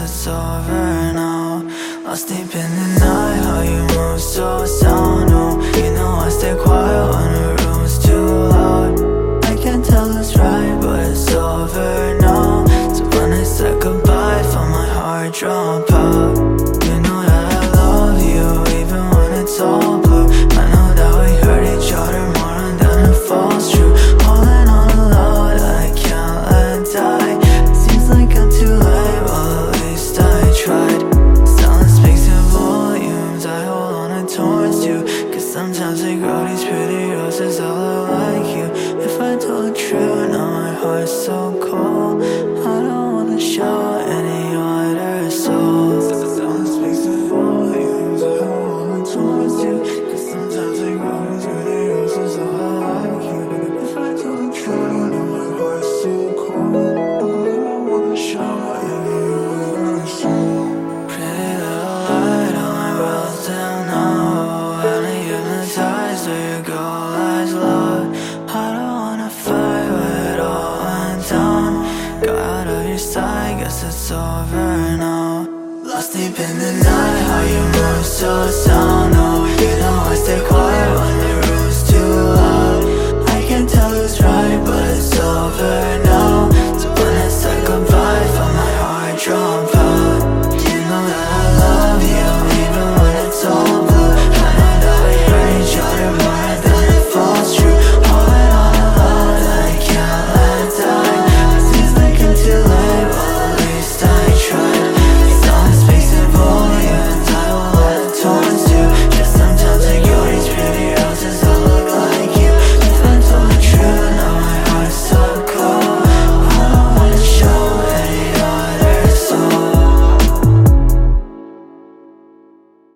it's over now. Lost deep in the night, how you move so sound. Oh, you know I stay quiet when the room's too loud. I can't tell it's right, but it's over now. So when I said goodbye, felt my heart drop out. You know that I love you, even when it's all blue. I know that we hurt each other more and then it falls true. Holding on a love that I can't let die. Seems like I'm too late, well at least I tried. Silence speaks in volumes, I hold on to towards you. Cause sometimes I grow these pretty roses all look like you. If I told the truth, now my heart's so cold. I don't wanna show any other souls. Silence speaks in volumes, I hold on to towards you. Cause sometimes I grow these pretty roses all look like you. If I told the truth, now my heart's so cold. I don't wanna show any other soul. Pretty little light on my world's down now. And I hypnotized where you go lies loud. I don't wanna fight when it all went down. Got out of your sight, guess it's over now. Lost deep in the night, how you move so sound. Oh, you know I stay quiet when the room's too loud.